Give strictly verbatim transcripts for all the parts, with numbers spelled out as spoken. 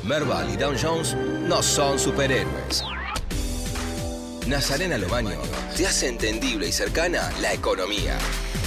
Merval y Dow Jones no son superhéroes. Nazarena Lobaño te hace entendible y cercana la economía.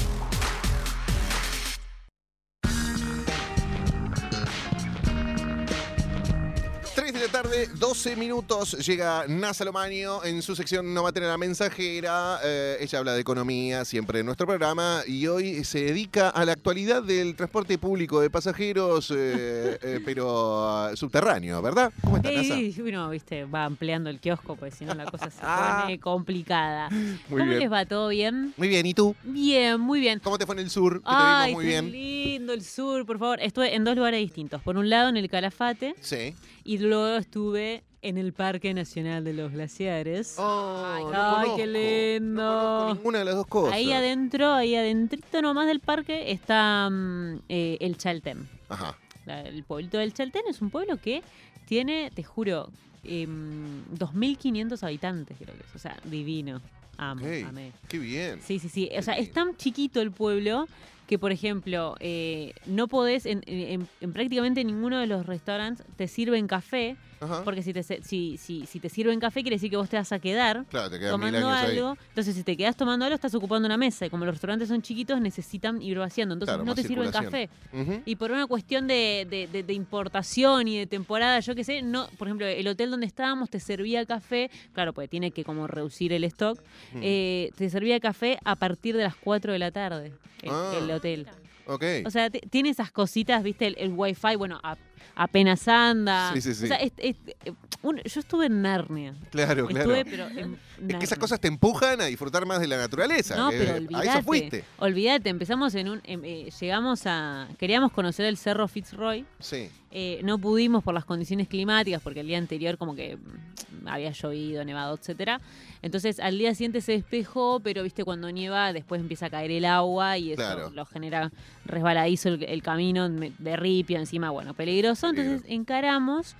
tres de la tarde, doce minutos, llega Nasa Lomaño en su sección No Maten a la Mensajera. Eh, ella habla de economía siempre en nuestro programa y hoy se dedica a la actualidad del transporte público de pasajeros, eh, eh, pero uh, subterráneo, ¿verdad? ¿Cómo estás, Nasa? Sí, uno, viste, va ampliando el kiosco, porque si no la cosa se Ah. pone complicada. Muy ¿Cómo bien. les va? ¿Todo bien? Muy bien, ¿y tú? Bien, muy bien. ¿Cómo te fue en el sur? Que te Ay, vimos muy qué bien. lindo el sur, por favor. Estuve en dos lugares distintos. Por un lado, en el Calafate, Sí. y luego estuve en el Parque Nacional de los Glaciares. Oh, Ay, no ay, conozco, qué lindo. No conozco ninguna de las dos cosas. Ahí adentro, ahí adentrito nomás del parque, está mm, eh, el Chaltén. Ajá. La- El pueblito del Chaltén es un pueblo que tiene, te juro, eh, dos mil quinientos habitantes, creo que es. O sea, divino. Amo, Ok, amé. qué bien. Sí, sí, sí. O sea, Qué es tan chiquito el pueblo que, por ejemplo, eh, no podés, en, en- en prácticamente ninguno de los restaurantes te sirven café, Ajá. porque si te, se- si, si, si te sirven café quiere decir que vos te vas a quedar Claro, te quedan mil tomando años ahí. algo. Entonces, si te quedas tomando algo, estás ocupando una mesa. Y como los restaurantes son chiquitos, necesitan ir vaciando. Entonces, Claro, no más te sirven circulación. café. Ujú. Y por una cuestión de, de- de- de importación y de temporada, yo qué sé, no, por ejemplo, el hotel donde estábamos te servía café, claro, porque tiene que como reducir el stock, Mm. eh, te servía café a partir de las cuatro de la tarde, el, Ah. el hotel. Ok. O sea, t- tiene esas cositas, viste, el, el wifi, bueno, a- apenas anda. Sí, sí, sí. O sea, es- es- eh, un- yo estuve en Narnia. Claro, claro. Estuve, pero en Es que esas Narnia. cosas te empujan a disfrutar más de la naturaleza. No, que pero a olvídate. eso fuiste. Olvídate, empezamos en un. em, eh, llegamos a. Queríamos conocer el Cerro Fitzroy. Sí. Eh, no pudimos por las condiciones climáticas, porque el día anterior como que mm, había llovido, nevado, etcétera. Entonces al día siguiente se despejó, pero viste cuando nieva después empieza a caer el agua y eso Claro. lo genera resbaladizo el, el camino me- de ripio encima, bueno, peligroso. Entonces Peligro. encaramos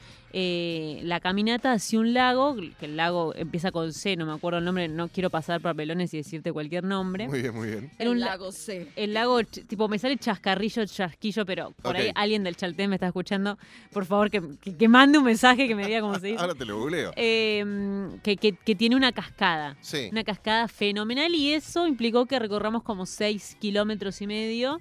eh, la caminata hacia un lago, que el lago empieza con C, no me acuerdo el nombre, no quiero pasar papelones y decirte cualquier nombre. Muy bien, muy bien. Era un El la- lago C. el lago, ch- tipo, me sale chascarrillo, chasquillo, pero por Ok. ahí alguien del Chaltén me está escuchando. Por favor, que, que, que mande un mensaje que me diga cómo se dice. Ahora te lo googleo. Eh, que, que- que tiene una cascada. Sí. Una cascada fenomenal y eso implicó que recorramos como seis kilómetros y medio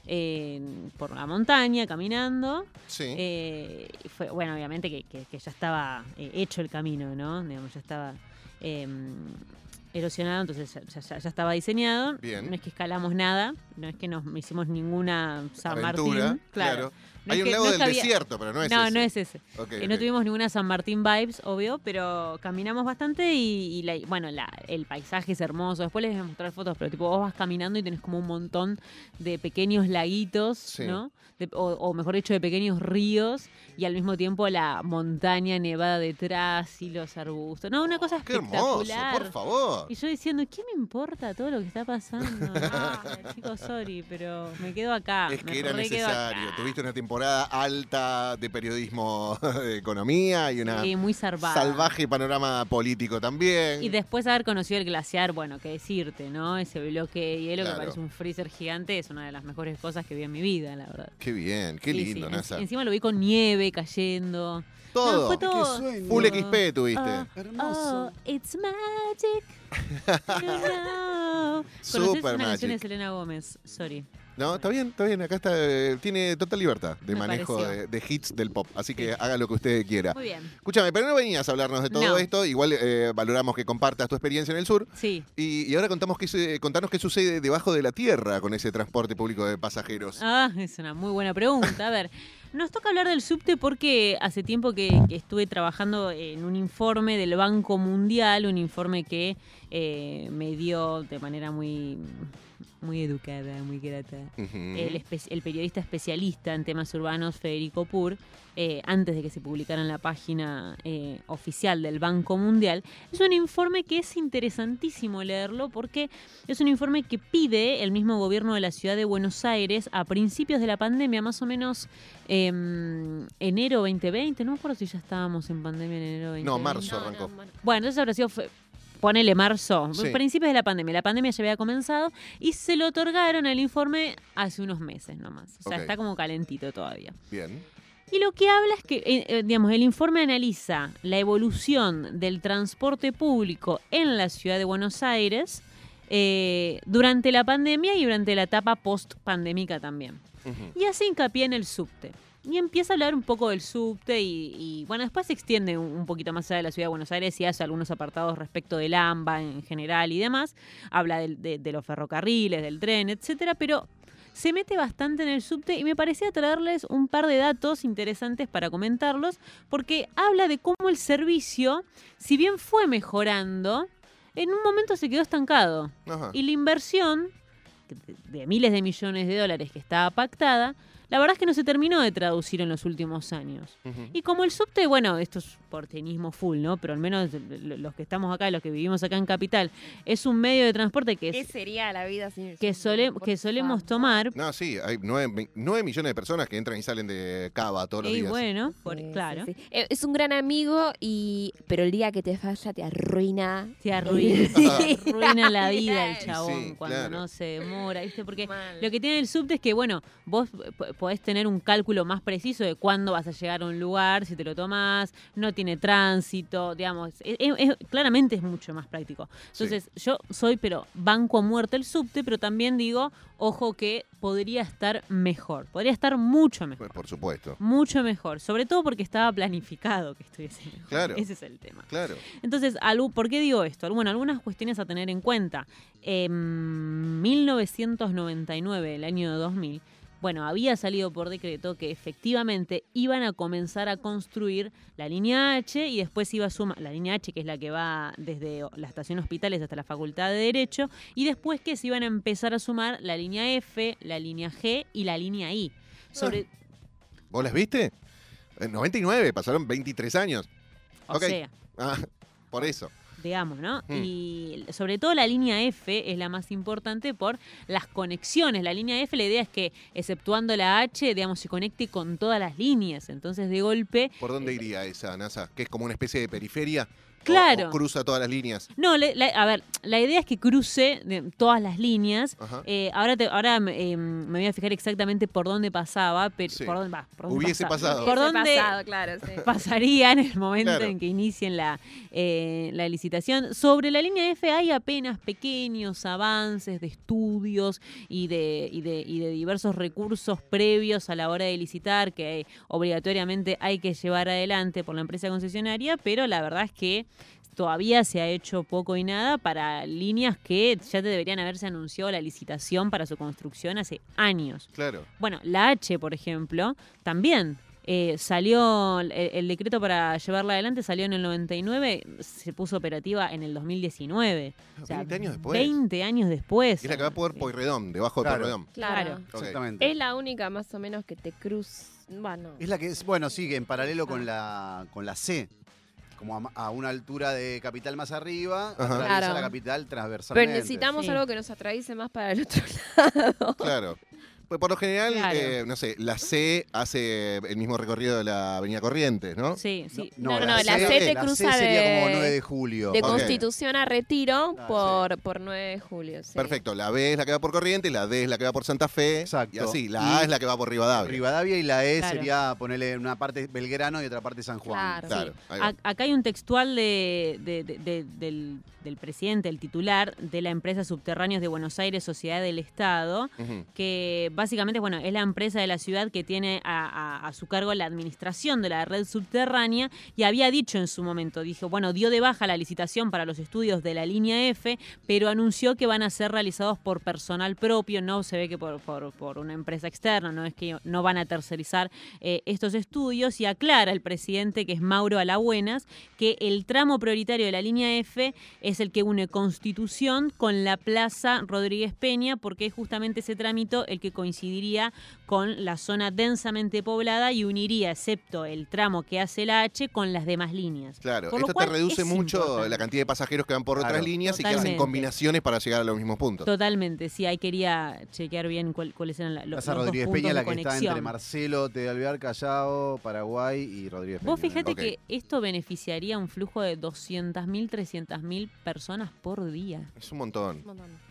eh, por la montaña, caminando. Sí. Eh, y fue, bueno, obviamente que, que- que ya estaba eh, hecho el camino, ¿no? Digamos, ya estaba eh, erosionado, entonces ya, ya- ya estaba diseñado. Bien. No es que escalamos nada, no es que nos hicimos ninguna San Aventura, Martín. claro. No Hay es un que- lago no es del que había- desierto, pero no es no, ese. no es ese. Ok, Eh, ok. No tuvimos ninguna San Martín vibes, obvio, pero caminamos bastante y, y la- bueno, la- el paisaje es hermoso. Después les voy a mostrar fotos, pero tipo vos vas caminando y tenés como un montón de pequeños laguitos, Sí. ¿no? De- o, o mejor dicho, de pequeños ríos y al mismo tiempo la montaña nevada detrás y los arbustos. No, una cosa Qué hermoso, espectacular. por favor. Y yo diciendo, ¿qué me importa todo lo que está pasando? Ay, chicos, sorry, pero me quedo acá. Es me que era re quedo necesario. acá. Tuviste una temporada alta de periodismo de economía y una Sí, muy zarpada. salvaje panorama político también. Y después haber conocido el glaciar, bueno, qué decirte, ¿no? Ese bloque de hielo Claro. que parece un freezer gigante es una de las mejores cosas que vi en mi vida, la verdad. Qué bien, qué Sí, lindo, sí. Nasa. En- encima lo vi con nieve cayendo. Todo. No, fue todo. Qué sueño. Full X P tuviste. Ah, Hermoso. Oh, it's magic. You know. ¿Conoces Super una canción de magic. Selena Gómez? Sorry. No, está bien, está bien. Acá está, eh, tiene total libertad de Me manejo pareció. de, de hits del pop. Así que Sí. haga lo que usted quiera. Muy bien. Escúchame, pero no venías a hablarnos de todo No. esto. Igual eh, valoramos que compartas tu experiencia en el sur. Sí. Y, y ahora contamos qué se- contanos qué sucede debajo de la tierra con ese transporte público de pasajeros. Ah, es una muy buena pregunta. A ver, nos toca hablar del subte porque hace tiempo que, que estuve trabajando en un informe del Banco Mundial, un informe que eh, me dio de manera muy, muy educada, muy grata, Ujú. el, espe- el periodista especialista en temas urbanos Federico Pur, eh, antes de que se publicara en la página eh, oficial del Banco Mundial. Es un informe que es interesantísimo leerlo porque es un informe que pide el mismo gobierno de la ciudad de Buenos Aires a principios de la pandemia, más o menos eh, enero veinte veinte. No me acuerdo si ya estábamos en pandemia en enero veinte veinte. No, marzo arrancó. Bueno, entonces habrá sido... fe- Ponele marzo, Sí. principios de la pandemia. La pandemia ya había comenzado y se lo otorgaron el informe hace unos meses nomás. O sea, Ok. está como calentito todavía. Bien. Y lo que habla es que, eh, eh, digamos, el informe analiza la evolución del transporte público en la ciudad de Buenos Aires eh, durante la pandemia y durante la etapa post-pandémica también. Ujú. Y hace hincapié en el subte. Y empieza a hablar un poco del subte y, y, bueno, después se extiende un, un poquito más allá de la ciudad de Buenos Aires y hace algunos apartados respecto del AMBA en general y demás. Habla del- de, de los ferrocarriles, del tren, etcétera, pero se mete bastante en el subte y me parecía traerles un par de datos interesantes para comentarlos, porque habla de cómo el servicio, si bien fue mejorando, en un momento se quedó estancado. Ajá. Y la inversión de, de miles de millones de dólares que estaba pactada, la verdad es que no se terminó de traducir en los últimos años. Ujú. Y como el subte, bueno, esto es porteñismo full, ¿no? Pero al menos los que estamos acá, los que vivimos acá en Capital, es un medio de transporte que, ¿Qué es, sería la vida sin el que, subte? sole- Por que solemos favor. tomar. No, sí, hay nueve, nueve millones de personas que entran y salen de Cava todos los Y días. bueno, por- Sí, sí, claro, sí. Eh, Es un gran amigo, y pero el día que te falla te arruina. te arruina, Sí. te arruina la vida el Sí, chabón sí, cuando claro. no se demora, ¿viste? Porque Mal. lo que tiene el subte es que, bueno, vos p- podés tener un cálculo más preciso de cuándo vas a llegar a un lugar, si te lo tomás, no tiene tránsito, digamos, es- es- es- claramente es mucho más práctico. Entonces, yo soy, pero banco a muerte el subte, pero también digo, ojo que podría estar mejor, podría estar mucho mejor. Pues, por supuesto. Mucho mejor, sobre todo porque estaba planificado que estuviese mejor. Claro. Ese es el tema. Claro. Entonces, algo- ¿por qué digo esto? Bueno, algunas cuestiones a tener en cuenta. En mil novecientos noventa y nueve, el año dos mil, bueno, había salido por decreto que efectivamente iban a comenzar a construir la línea H y después iba a sumar la línea H, que es la que va desde la estación Hospitales hasta la Facultad de Derecho, y después que se iban a empezar a sumar la línea F, la línea G y la línea I. Sobre, ¿Vos las viste? En noventa y nueve, pasaron veintitrés años. o ok. sea, Ah, por eso. digamos, ¿no? Mm. Y sobre todo la línea F es la más importante por las conexiones. La línea F, la idea es que, exceptuando la H, digamos, se conecte con todas las líneas. Entonces, de golpe... ¿Por dónde iría esa, NASA? ¿Que es como una especie de periferia? ¿O- Claro. o cruza todas las líneas? No, le- la- a ver, la idea es que cruce de todas las líneas. Ajá. Eh, ahora te- ahora eh, me voy a fijar exactamente por dónde pasaba, pero Sí. por dónde, va, por dónde Hubiese pasaba. pasado. ¿Por Hubiese dónde pasado, claro, sí. pasaría en el momento Claro. en que inicien la, eh, la licitación? Sobre la línea F hay apenas pequeños avances de estudios y de, y de, y de diversos recursos previos a la hora de licitar que obligatoriamente hay que llevar adelante por la empresa concesionaria, pero la verdad es que todavía se ha hecho poco y nada para líneas que ya te deberían haberse anunciado la licitación para su construcción hace años. Claro. Bueno, la H, por ejemplo, también eh, salió, el, el decreto para llevarla adelante salió en el noventa y nueve, se puso operativa en el dos mil diecinueve. O sea, veinte años después. veinte años después. Es la que va por Sí. Pueyrredón, debajo de Claro. Pueyrredón. Claro. Ok. Exactamente. Es la única más o menos que te cruz. Bueno. Es la que es, bueno, sí, que en paralelo con la, con la C, como a, a una altura de capital más arriba, Ajá. atraviesa Claro. la capital transversalmente. Pero necesitamos Sí. algo que nos atraviese más para el otro lado. Claro. Pues por lo general, Claro. eh, no sé, la C hace el mismo recorrido de la Avenida Corrientes, ¿no? Sí, sí. No, no, la C te la cruza sería de- como nueve de julio. De Ok. Constitución a Retiro Ah, por, por nueve de julio. Sí. Perfecto. La B es la que va por Corrientes, la D es la que va por Santa Fe. Exacto. Y así, la A Y- es la que va por Rivadavia. Rivadavia y la E Claro. sería ponerle una parte Belgrano y otra parte San Juan. Claro. Claro. ahí va. A- Acá hay un textual de, de- de- de- del, del presidente, el titular de la empresa Subterráneos de Buenos Aires, Sociedad del Estado, Ujú. que básicamente, bueno, es la empresa de la ciudad que tiene a, a- a su cargo la administración de la red subterránea y había dicho en su momento, dijo, bueno, dio de baja la licitación para los estudios de la línea F, pero anunció que van a ser realizados por personal propio, no se ve que por, por, por una empresa externa, no es que no van a tercerizar eh, estos estudios, y aclara el presidente, que es Mauro Alabuenas, que el tramo prioritario de la línea F es el que une Constitución con la Plaza Rodríguez Peña, porque es justamente ese trámite el que coincidiría con la zona densamente poblada y uniría, excepto el tramo que hace la H, con las demás líneas. Claro, Por lo esto te cual reduce es mucho importante. la cantidad de pasajeros que van por Claro. otras líneas y que hacen Totalmente. combinaciones para llegar a los mismos puntos. Totalmente, sí, ahí quería chequear bien cuál- cuáles eran la- los, Plaza los dos Rodríguez puntos Peña, de la que está conexión. entre Marcelo, T de Alvear, Callao, Paraguay y Rodríguez Peña. Vos fíjate Ok. que esto beneficiaría un flujo de doscientas mil, trescientas mil personas por día. Es un montón. Un montón.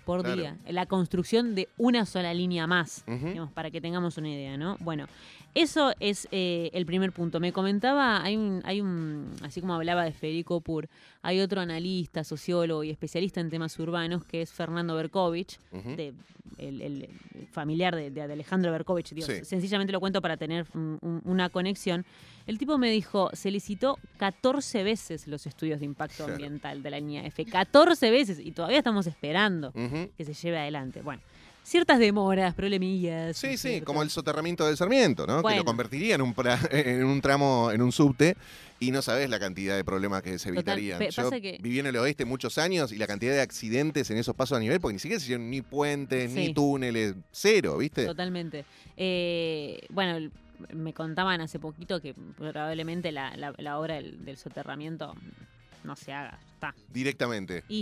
por Claro. día. La construcción de una sola línea más, Ujú. digamos, para que tengamos una idea, ¿no? Bueno, eso es eh, el primer punto. Me comentaba, hay un, hay un, así como hablaba de Federico Pur, hay otro analista, sociólogo y especialista en temas urbanos que es Fernando Berkovich, Ujú. de, el, el- el familiar de, de Alejandro Berkovich. Digo, Sí. sencillamente lo cuento para tener un- un- una conexión. El tipo me dijo, se licitó catorce veces los estudios de impacto Claro. ambiental de la línea F. catorce veces y todavía estamos esperando Ujú. que se lleve adelante. Bueno, ciertas demoras, problemillas. Sí, sí, ¿cierto? como el soterramiento del Sarmiento, ¿no? Que Bueno. lo convertiría en un, pra- en un tramo, en un subte, y no sabés la cantidad de problemas que se Total, evitarían. pe- Yo pasa que- viví en el oeste muchos años y la cantidad de accidentes en esos pasos a nivel, porque ni siquiera se hicieron ni puentes, Sí. ni túneles, cero, ¿viste? Totalmente. Eh, bueno, el- me contaban hace poquito que probablemente la, la- la obra del, del soterramiento no se haga. Está. Directamente. Y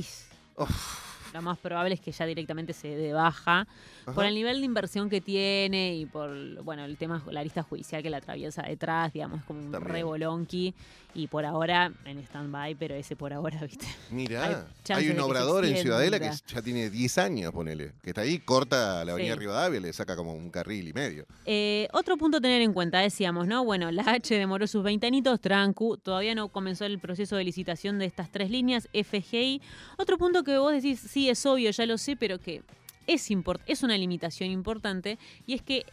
Uf. lo más probable es que ya directamente se dé de baja Ajá. por el nivel de inversión que tiene y por, bueno, el tema, la lista judicial que la atraviesa detrás, digamos, es como un También. rebolonqui. Y por ahora en stand-by, pero ese por ahora, ¿viste? Hay Mirá, chances hay de un que se obrador en Ciudadela que extienda. ya tiene diez años, ponele. Que está ahí, corta la avenida Sí. Rivadavia, le saca como un carril y medio. Eh, otro punto a tener en cuenta, decíamos, ¿no? Bueno, la H demoró sus veinte anitos, trancu, todavía no comenzó el proceso de licitación de estas tres líneas, F G I. Otro punto que vos decís, sí, es obvio, ya lo sé, pero que es, import es una limitación importante, y es que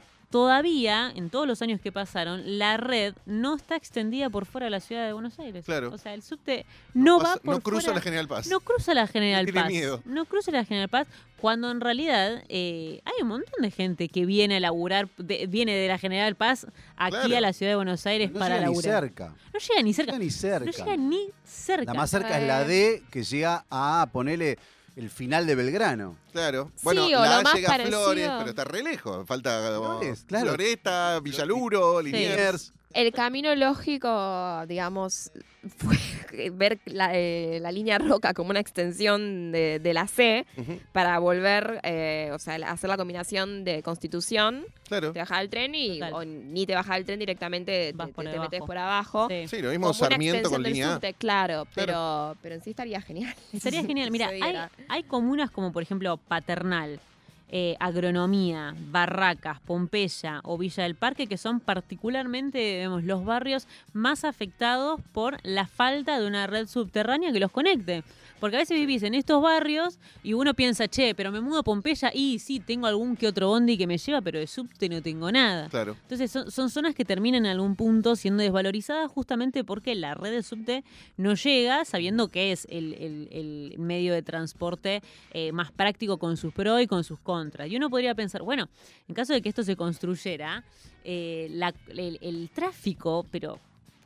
todavía, en todos los años que pasaron, la red no está extendida por fuera de la ciudad de Buenos Aires. Claro. O sea, el subte no, va Pasa- por no cruza fuera- la General Paz. no cruza la General Tiene Paz. miedo. No cruza la General Paz, cuando en realidad eh, hay un montón de gente que viene a laburar, de- viene de la General Paz aquí Claro. a la ciudad de Buenos Aires No para llega ni laburar. cerca. No llega ni No cerca. llega ni cerca. No llega ni cerca. La más cerca es la D, que llega a ponerle el final de Belgrano. Claro. Sí, Bueno, o la lo A más llega a parecido- Flores, pero está re lejos. Falta como Flores, claro. Floresta, Villaluro, Liniers. El camino lógico, digamos, fue ver la, eh, la línea Roca como una extensión de, de la C Ujú, para volver, eh, o sea, hacer la combinación de Constitución, Claro. te bajas el tren y Total. o ni te bajas el tren directamente, Vas te, por te debajo. metes por abajo. Sí. Sí, lo mismo Como una Sarmiento extensión con del línea A. subte, claro, pero, pero en sí estaría genial. Estaría genial. Mira, Se hay, diera. hay comunas como, por ejemplo, Paternal, eh, Agronomía, Barracas, Pompeya o Villa del Parque, que son particularmente, vemos, los barrios más afectados por la falta de una red subterránea que los conecte. Porque a veces vivís en estos barrios y uno piensa, che, pero me mudo a Pompeya y sí, tengo algún que otro bondi que me lleva, pero de subte no tengo nada. Claro. Entonces son, son zonas que terminan en algún punto siendo desvalorizadas justamente porque la red de subte no llega, sabiendo que es el, el- el medio de transporte eh, más práctico con sus pros y con sus contras. Y uno podría pensar, bueno, en caso de que esto se construyera, eh, la- el, el tráfico, pero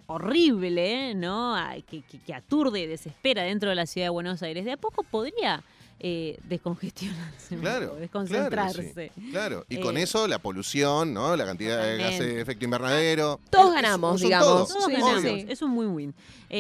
horrible, ¿no? A- Que, que- que aturde y desespera dentro de la ciudad de Buenos Aires, de a poco podría eh, descongestionarse, un Claro, poco, desconcentrarse. Claro, sí, claro. Y con Eh, eso la polución, ¿no? La cantidad de gases Totalmente. de efecto invernadero. Todos Es- es- ganamos, son digamos. todos, Todos Sí, ganamos. sí. Es un win-win.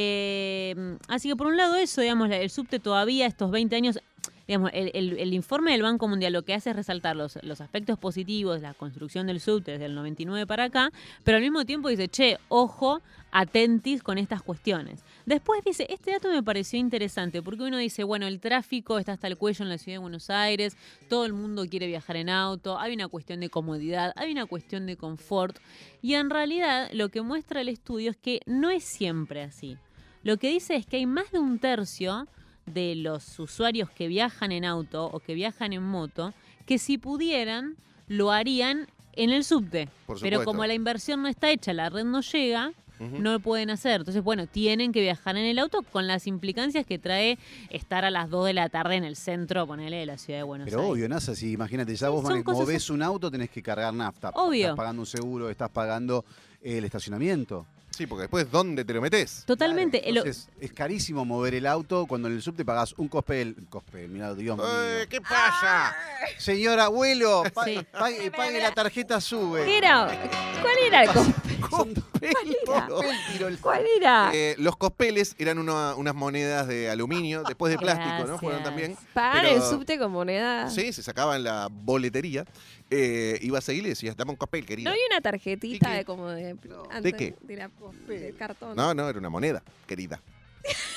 Eh, así que por un lado eso, digamos, la- el subte todavía estos veinte años, digamos, el, el- el informe del Banco Mundial lo que hace es resaltar los, los aspectos positivos de la construcción del subte desde el noventa y nueve para acá, pero al mismo tiempo dice, che, ojo, atentis con estas cuestiones. Después dice, este dato me pareció interesante, porque uno dice, bueno, el tráfico está hasta el cuello en la ciudad de Buenos Aires, todo el mundo quiere viajar en auto, hay una cuestión de comodidad, hay una cuestión de confort, y en realidad lo que muestra el estudio es que no es siempre así. Lo que dice es que hay más de un tercio de los usuarios que viajan en auto o que viajan en moto, que si pudieran, lo harían en el subte. Por Pero supuesto. como la inversión no está hecha, la red no llega, Ujú. no lo pueden hacer. Entonces, bueno, tienen que viajar en el auto con las implicancias que trae estar a las dos de la tarde en el centro, ponele, de la ciudad de Buenos Pero Aires. obvio, Nasa, si imagínate, ya vos son mane- cosas- movés un auto, tenés que cargar nafta. Obvio. Estás pagando un seguro, estás pagando el estacionamiento. Sí, porque después, ¿dónde te lo metes? Totalmente. Claro, Lo- entonces, es carísimo mover el auto cuando en el subte pagás un cospel. Cospel, mirá, Dios mío. Eh, ¿Qué pasa? Señor abuelo, pa- Sí. pague, pague la tarjeta sube. ¿Qué era? ¿Cuál era el com- Son era? Cospel, tiró el- ¿Cuál era? Eh, los cospeles eran una- unas monedas de aluminio, después de plástico, ¿no? Fueron Gracias. también. Pagar pero- el subte con moneda. Sí, se sacaban la boletería. Eh, iba a seguir y decías, dame un cospel, querida. ¿No había una tarjetita ¿De qué? de como de, ¿De qué? De, la, de cartón. No, no, era una moneda, querida.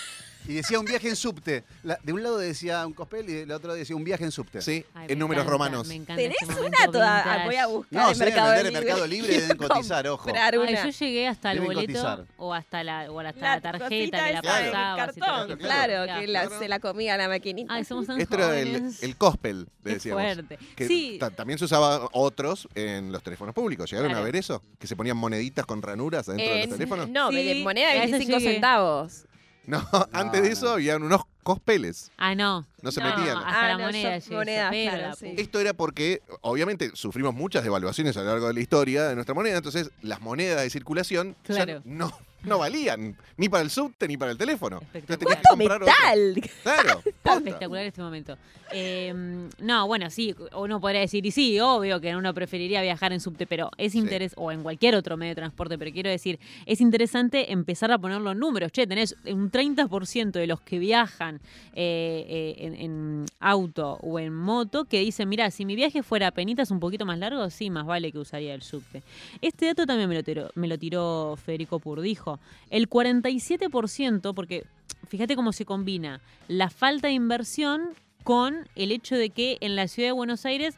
Y decía un viaje en subte. La- de un lado decía un cospel y del otro decía un viaje en subte. Sí, Ay, me en números encanta, romanos. Me encanta ¿Tenés ese una momento toda? vintage. Voy a buscar No, en se deben Mercado vender en Libre. Mercado Libre y deben cotizar, ojo. Comprar Ay, una. yo llegué hasta el Deben boleto cotizar. o hasta la, o hasta La la tarjeta cosita que la esa del pasabas. y todo. cartón, Claro, claro, que la- claro. se la comía la maquinita. Ay, somos tan Este era el, jóvenes. el cospel, le Qué decíamos. fuerte. Que Sí, ta- también se usaba otros en los teléfonos públicos. ¿Llegaron Claro. a ver eso? Que se ponían moneditas con ranuras dentro de Eh, los teléfonos. No, Sí, de moneda a de eso veinticinco llegué. centavos. No, antes de eso no. habían unos cospeles. ah, no. No se No, metían. Hasta Ah, la no, moneda yo- llegué, monedas, pero claro, la sí. puta. Esto era porque, obviamente, sufrimos muchas devaluaciones a lo largo de la historia de nuestra moneda, entonces las monedas de circulación ya Claro. no, no valían ni para el subte ni para el teléfono. Entonces tenías que Espectacular. comprar otro. ¡Metal! Claro. posta. Espectacular este momento. Eh, no, bueno, sí, uno podría decir, y sí, obvio que uno preferiría viajar en subte, pero es Sí. interés, o en cualquier otro medio de transporte, pero quiero decir, es interesante empezar a poner los números. Che, tenés un treinta por ciento de los que viajan eh, eh, en, en auto o en moto que dicen, mira, si mi viaje fuera a penitas un poquito más largo, sí, más vale que usaría el subte. Este dato también me lo tiró, me lo tiró Federico Pur, dijo, el cuarenta y siete por ciento, porque fíjate cómo se combina la falta de inversión con el hecho de que en la ciudad de Buenos Aires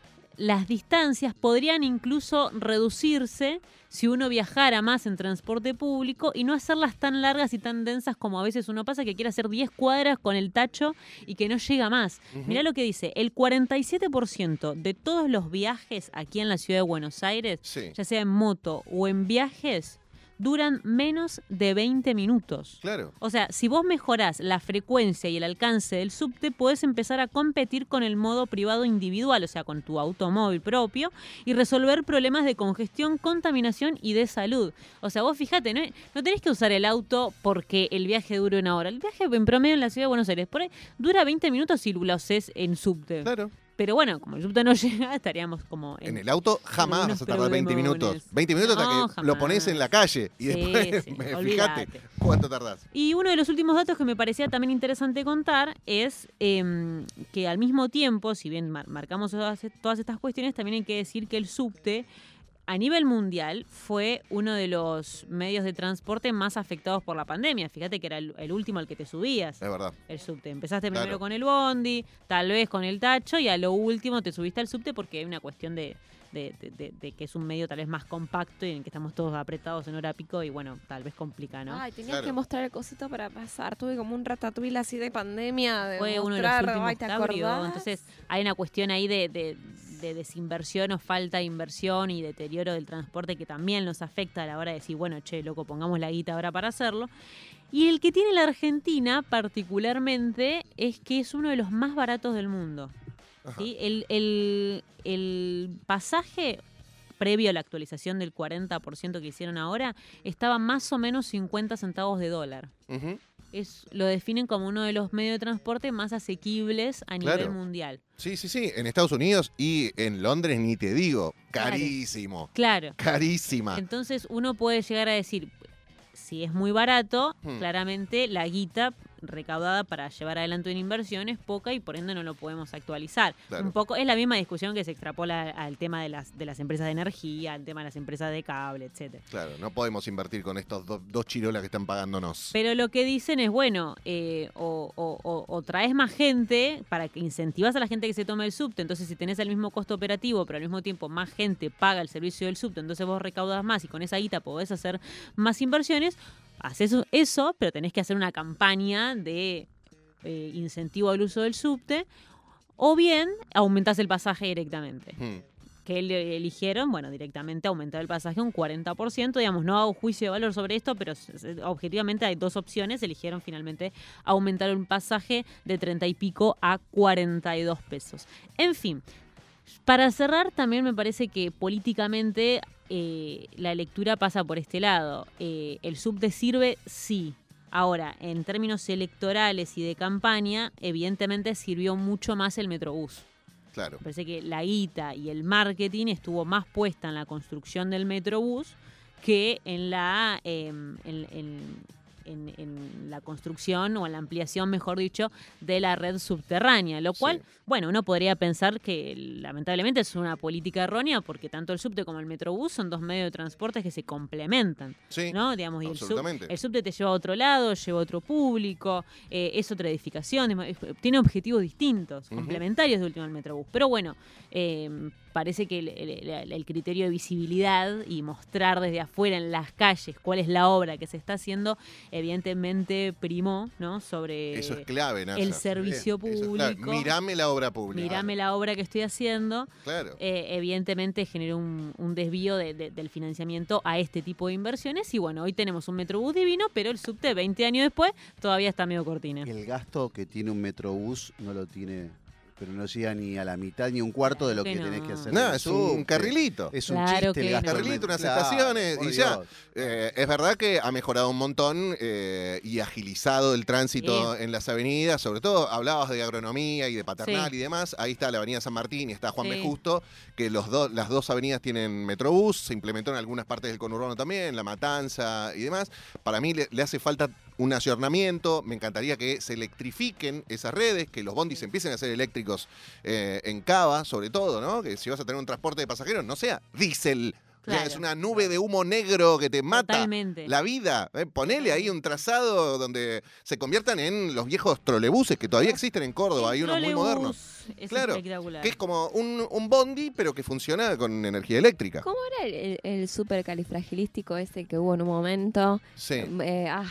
las distancias podrían incluso reducirse si uno viajara más en transporte público y no hacerlas tan largas y tan densas como a veces uno pasa, que quiere hacer diez cuadras con el tacho y que no llega más. Ujú. Mirá lo que dice, el cuarenta y siete por ciento de todos los viajes aquí en la ciudad de Buenos Aires, Sí, ya sea en moto o en viajes, duran menos de veinte minutos. claro. O sea, si vos mejorás la frecuencia y el alcance del subte, podés empezar a competir con el modo privado individual, o sea, con tu automóvil propio, y resolver problemas de congestión, contaminación y de salud. O sea, vos fíjate, no, no tenés que usar el auto porque el viaje dure una hora. El viaje en promedio en la ciudad de Buenos Aires por ahí dura veinte minutos si lo haces en subte. Claro. Pero bueno, como el subte no llega, estaríamos como En el auto jamás algunos vas a tardar veinte problemones. minutos. veinte minutos hasta No, que jamás. lo pones en la calle y Sí, después, sí, me- fíjate olvídate. cuánto tardás. Y uno de los últimos datos que me parecía también interesante contar es eh, que al mismo tiempo, si bien mar- marcamos todas, todas estas cuestiones, también hay que decir que el subte a nivel mundial fue uno de los medios de transporte más afectados por la pandemia. Fíjate que era el, el último al que te subías, Es verdad. el subte. Empezaste Claro. primero con el bondi, tal vez con el tacho, y a lo último te subiste al subte porque hay una cuestión de... De, de- de- de que es un medio tal vez más compacto y en que estamos todos apretados en hora pico y bueno, tal vez complica, ¿no? Ay, tenías Claro. que mostrar el cosito para pasar. Tuve como un ratatouille así de pandemia. De Fue uno de los mostrar, últimos ay, ¿te que abrió. acordás? Entonces hay una cuestión ahí de, de- de desinversión o falta de inversión y deterioro del transporte que también nos afecta a la hora de decir, bueno, che, loco, pongamos la guita ahora para hacerlo. Y el que tiene la Argentina particularmente es que es uno de los más baratos del mundo. Ajá. ¿Sí? El, el- el pasaje previo a la actualización del cuarenta por ciento que hicieron ahora estaba más o menos cincuenta centavos de dólar. Ujú. Es, lo definen como uno de los medios de transporte más asequibles a nivel Claro. mundial. Sí, sí, sí. En Estados Unidos y en Londres ni te digo. Carísimo. Claro. Carísima. Entonces uno puede llegar a decir, si es muy barato, Hmm. claramente la guita recaudada para llevar adelante una inversión es poca y por ende no lo podemos actualizar. Claro. Un poco es la misma discusión que se extrapola al tema de las de las empresas de energía, al tema de las empresas de cable, etcétera. Claro, no podemos invertir con estos do- dos chirolas que están pagándonos. Pero lo que dicen es, bueno, eh, o, o- o- o traes más gente para que incentivas a la gente que se tome el subte. Entonces, si tenés el mismo costo operativo, pero al mismo tiempo más gente paga el servicio del subte, entonces vos recaudas más y con esa guita podés hacer más inversiones. Haces eso, pero tenés que hacer una campaña de eh, incentivo al uso del subte. O bien, aumentás el pasaje directamente. Hmm. Que le- eligieron, bueno, directamente aumentar el pasaje un cuarenta por ciento, digamos, no hago juicio de valor sobre esto, pero s- s- objetivamente hay dos opciones, eligieron finalmente aumentar un pasaje de treinta y pico a cuarenta y dos pesos. En fin, para cerrar también me parece que políticamente eh, la lectura pasa por este lado. Eh, el subte sirve, sí. Ahora, en términos electorales y de campaña, evidentemente sirvió mucho más el Metrobús. Claro. Me parece que la guita y el marketing estuvo más puesta en la construcción del Metrobús que en la, eh, en, en- en, en la construcción o en la ampliación, mejor dicho, de la red subterránea, lo cual, Sí. bueno, uno podría pensar que lamentablemente es una política errónea porque tanto el subte como el metrobús son dos medios de transporte que se complementan, Sí, ¿no? Digamos, y el, sub- absolutamente. el subte te lleva a otro lado, lleva a otro público, eh, es otra edificación, es- tiene objetivos distintos, Ujú. complementarios de último al metrobús. Pero bueno, eh, parece que el, el- el criterio de visibilidad y mostrar desde afuera en las calles cuál es la obra que se está haciendo, evidentemente primó, ¿no? Sobre Eso es clave, Nasa. el servicio Eso es clave. público. Mirame la obra pública. Mirame la obra que estoy haciendo. Claro. Eh, evidentemente generó un, un desvío de- de- del financiamiento a este tipo de inversiones. Y bueno, hoy tenemos un metrobús divino, pero el subte, veinte años después, todavía está medio cortina. El gasto que tiene un metrobús no lo tiene, pero no llega ni a la mitad ni un cuarto de lo Claro que que tenés no. que hacer. No, en el es un subte. carrilito. Es un Claro chiste que el gasto no. del Carrilito, metro. unas Claro, estaciones por y ya. Dios. Eh, es verdad que ha mejorado un montón eh, y agilizado el tránsito en las avenidas, sobre todo hablabas de agronomía y de Paternal Sí. y demás. Ahí está la avenida San Martín y está Juan B. Sí. Justo, que los dos, las dos avenidas tienen metrobús, se implementó en algunas partes del conurbano también, La Matanza y demás. Para mí le, le hace falta un ayornamiento, me encantaría que se electrifiquen esas redes, que los bondis empiecen a ser eléctricos eh, en Cava, sobre todo, ¿no? Que si vas a tener un transporte de pasajeros, no sea diésel. O sea, Claro. es una nube de humo negro que te mata Totalmente. la vida. ¿eh? Ponele ahí un trazado donde se conviertan en los viejos trolebuses que todavía existen en Córdoba. Hay El unos muy trolebús modernos. Es Claro, espectacular. Que es como un, un bondi, pero que funciona con energía eléctrica. ¿Cómo era el, el, el supercalifragilístico ese que hubo en un momento? Sí. Eh, ah,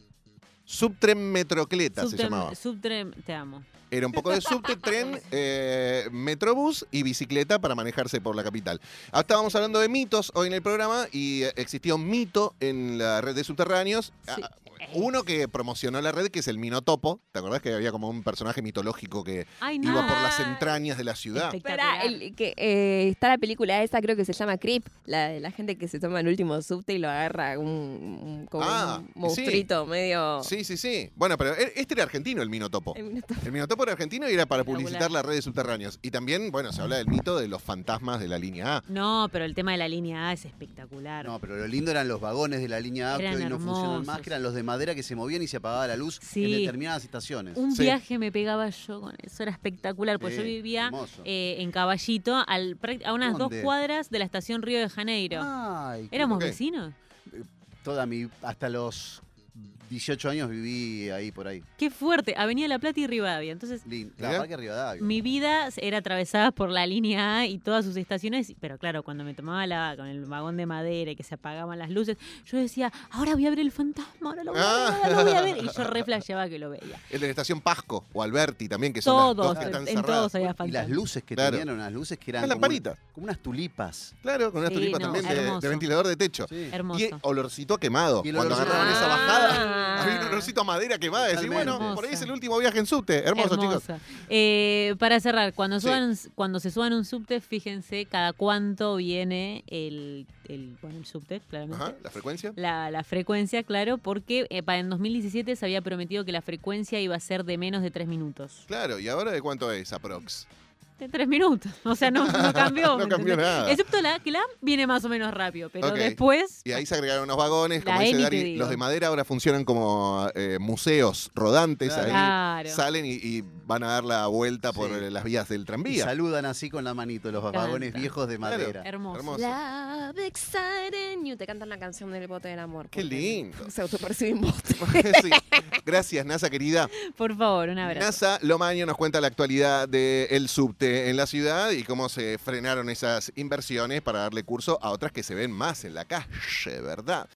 Subtren Metrocleta se Subte- llamaba. subte- te amo. Era un poco de subte, tren, eh, metrobús y bicicleta para manejarse por la capital. Ah, Estábamos hablando de mitos hoy en el programa y eh, existía un mito en la red de subterráneos. Sí. Ah, uno que promocionó la red, que es el Minotopo. ¿Te acordás que había como un personaje mitológico que Ay, no. iba por las entrañas de la ciudad? Espectacular. espera, el, que, eh, está la película esa, creo que se llama Creep, la de la gente que se toma el último subte y lo agarra un, un- como Ah, un monstruito medio... Sí, sí, sí. Bueno, pero e- este era argentino, el Minotopo. El minuto- El Minotopo era argentino y era para Espectacular. publicitar las redes subterráneas. Y también, bueno, se habla del mito de los fantasmas de la línea A. No, pero el tema de la línea A es espectacular. No, pero lo lindo eran los vagones de la línea A que Eran hoy no funcionan más, hermosos. que eran los de madera que se movían y se apagaba la luz Sí. en determinadas estaciones. Un Sí. viaje me pegaba yo con eso, era espectacular, porque yo Sí, vivía hermoso. eh, en Caballito, al, prac- a unas ¿Dónde? dos cuadras de la estación Río de Janeiro. Ay, qué- ¿Éramos ok. vecinos? toda mi hasta los dieciocho años viví ahí por ahí. Qué fuerte, Avenida La Plata y Rivadavia. Entonces, Lin- Mirá. La Parque Rivadavia. mi vida era atravesada por la línea A y todas sus estaciones, pero claro, cuando me tomaba la con el vagón de madera y que se apagaban las luces, yo decía, ahora voy a ver el fantasma, ahora lo voy a ver, Ah. ahora lo voy a ver. Y yo reflejaba que lo veía. El de la estación Pasco o Alberti también, que son las Todos, dos que están en cerradas. todos había Y las fantasmas. luces que Claro. tenían, eran unas luces que eran Las como, lamparitas. como unas tulipas. Claro, con unas Sí, tulipas no, también de, hermoso. de ventilador de techo. Sí. Hermoso. Y olorcito a quemado. Y el Cuando olorcito- agarraban esa Ah. bajada, había un olorcito a madera quemada. Decís, bueno, Totalmente. por ahí es el Hermosa. último viaje en subte. Hermoso, chicos. Hermosa. Eh, para cerrar, cuando, Sí. suban, cuando se suban un subte, fíjense cada cuánto viene el, el, bueno, el subte, claramente. Ajá, la frecuencia. La, la frecuencia, claro, porque eh, para en dos mil diecisiete se había prometido que la frecuencia iba a ser de menos de tres minutos. Claro, ¿y ahora de cuánto es, aprox? De tres minutos. O sea, no, no cambió. No ¿me cambió entendés? nada. Excepto la que la viene más o menos rápido, pero Ok. después. Y ahí se agregaron unos vagones, como La dice Eni, te Dari, digo. los de madera ahora funcionan como eh, museos rodantes, Claro. ahí Claro. salen y, y van a dar la vuelta por Sí. eh, las vías del Y tranvía. saludan así con la manito los Canta. vagones viejos de Claro. madera. Hermoso. Hermoso. Love exciting you. Te cantan la canción del bote del amor. Qué porque lindo. Se autopercibe un bote. Sí. Gracias, NASA querida. Por favor, un abrazo. NASA Lomaño nos cuenta la actualidad del subte en la ciudad y cómo se frenaron esas inversiones para darle curso a otras que se ven más en la calle, ¿verdad?